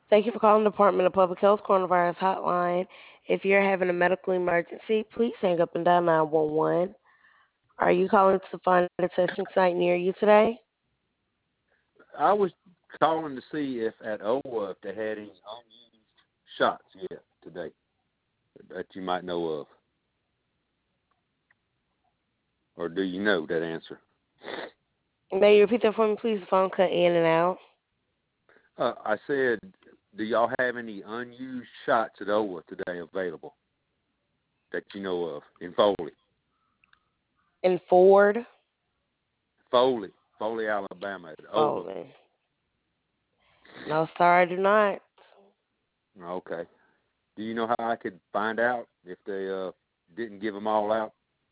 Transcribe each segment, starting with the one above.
Thank you for calling the Department of Public Health Coronavirus Hotline. If you're having a medical emergency, please hang up and dial 911. Are you calling to find a testing site near you today? I was calling to see if at OWA if they had any unused shots yet today that you might know of, or do you know that answer? May you repeat that for me, please? The phone cut in and out. I said, do y'all have any unused shots at OWA today available that you know of in Foley? In Ford? Foley, Alabama at OWA. Foley. No, sir, I do not. Okay. Do you know how I could find out if they didn't give them all out?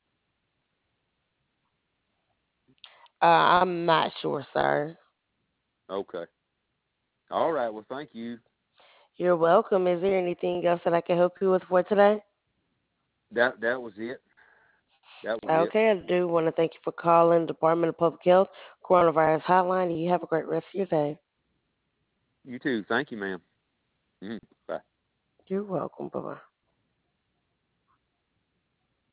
I'm not sure, sir. Okay. All right. Well, thank you. You're welcome. Is there anything else that I can help you with for today? That was it. That was it. Okay, I do want to thank you for calling the Department of Public Health Coronavirus Hotline, and you have a great rest of your day. You too. Thank you, ma'am. Bye. You're welcome. Bye-bye.